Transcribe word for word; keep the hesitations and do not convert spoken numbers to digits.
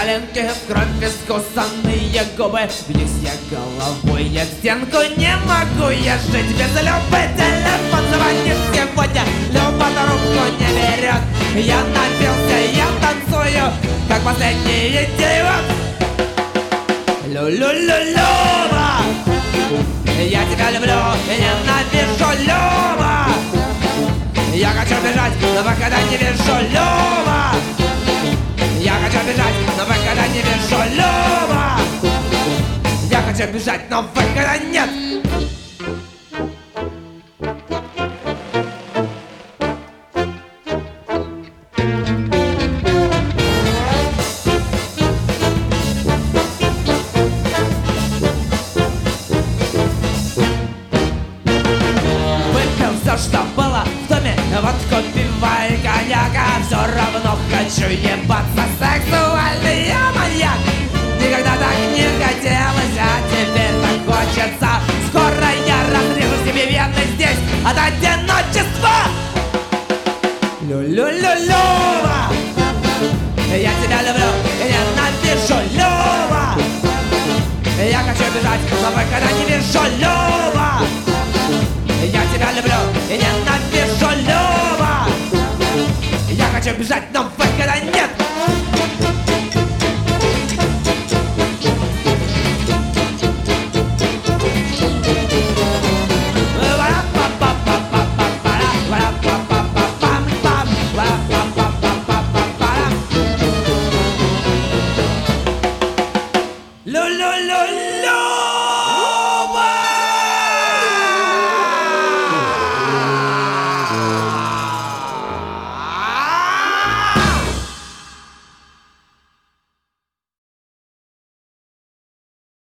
коленки, в кровь искусанные губы. Бьюсь я головой, я к стенку, не могу я жить без Любы. Телефон звонит сегодня, Люба трубку не берет. Я напился, я танцую, как последний идиот. Лю-лю-лю-Люба, я тебя люблю, ненавижу, Люба. Я хочу бежать, но пока не вижу, Люба. Я хочу бежать, но выхода не вижу, Люба. Я хочу бежать, но выхода нет. Выпил все, что было в доме, водку, пиво и коньяка. Все равно хочу ебаться, сексуальный я маньяк. Никогда так не хотелось, а теперь так хочется. Скоро я разрежу себе вены здесь от одиночества. Лю-лю-лю-Люба, я тебя люблю и ненавижу, Люба. Я хочу бежать, но выхода не вижу, Люба. Я тебя люблю и ненавижу, Люба. Я хочу бежать, но